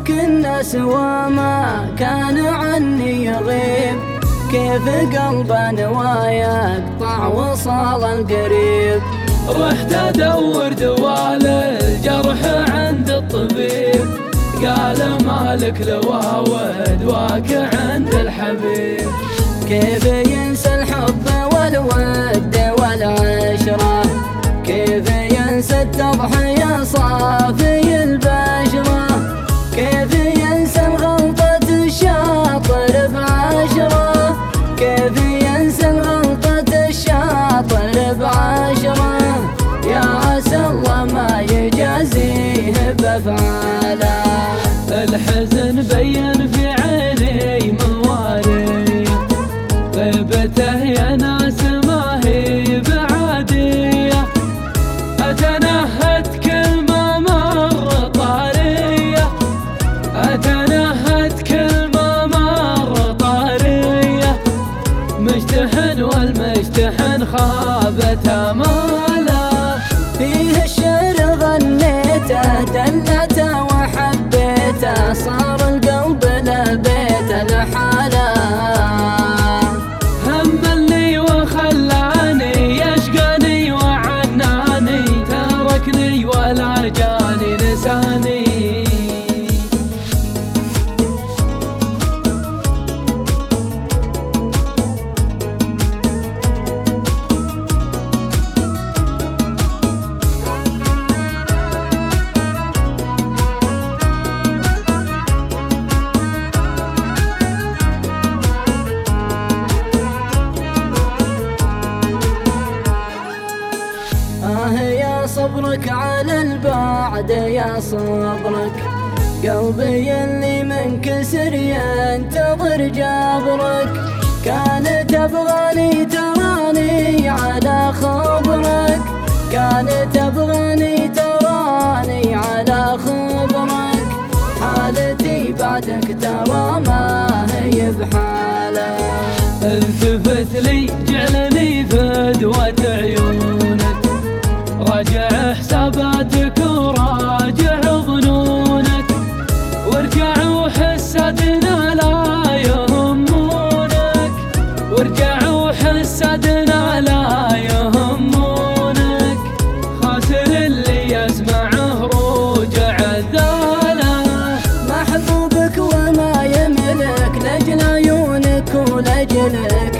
ضحك الناس وما كان عني يغيب، كيف قلبنا ويقطع وصال القريب. رحت ادور دوال الجرح عند الطبيب، قال مالك لواود واقع عند الحبيب. كيف ينسى الحب والود والعشرة، كيف ينسى التضحية صافي البشرة، كيف ينسى الغلطة الشاطر بعشرة، كيف ينسى الغلطة الشاطر بعشرة. يا عسى الله ما يجازيه بأفعاله. الحزن بين في عيني مواري، غيبته يا ناس ما هي بعادية. أتنهد كل ما مر طارية، أتنهد كل ما مر طارية. مجتهن والمجتهن خابت آماله. فيه الشعر غنيته دلته وحبيته، صار القلب لبيت لحاله. همني وخلاني يشقاني وعناني، تركني ولا جاني لساني. يا صبرك على البعد يا صبرك، قلبي اللي منكسر ينتظر جبرك. كانت تبغاني تراني على خبرك، كانت تبغاني تراني على خبرك. حالتي بعدك ترى ما هي بحاله. التفت لي جعلني فدوة عيونك، راجع حساباتك وراجع ظنونك. وارجع وحس أدنى لا يهمونك، وارجع وحس أدنى لا يهمونك. خاسر اللي يسمعه روجع عذاله. محبوبك وما يملك لأجل عيونك ولأجلك،